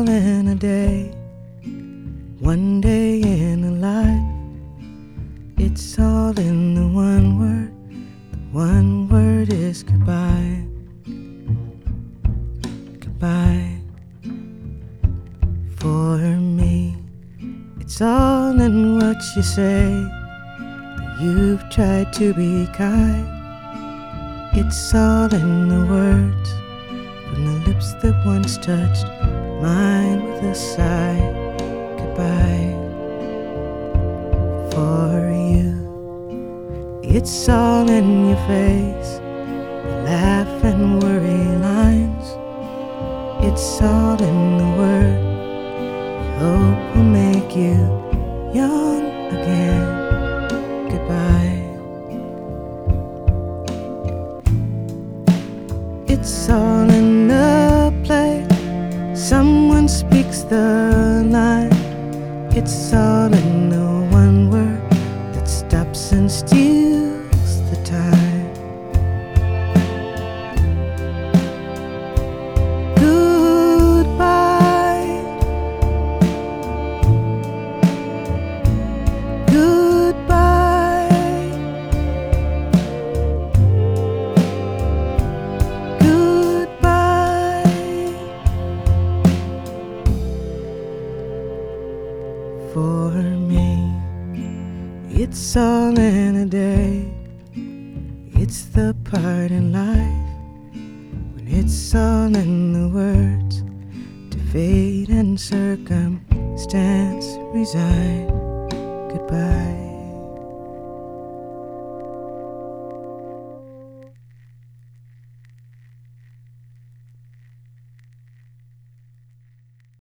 all in a day, one day in a life. It's all in the one word. The one word is goodbye. Goodbye. For me, it's all in what you say, that you've tried to be kind. It's all in the words from the lips that once touched mine with a sigh. Goodbye. For you, it's all in your face, the laugh and worry lines. It's all in the word we hope will make you young again. Goodbye. It's all in the play, someone speaks the line. It's all in the one word that stops and steals the time. Goodbye. Goodbye. Goodbye. For me, it's all in a day. It's the part in life when it's all in the words to fate and circumstance resign. Goodbye.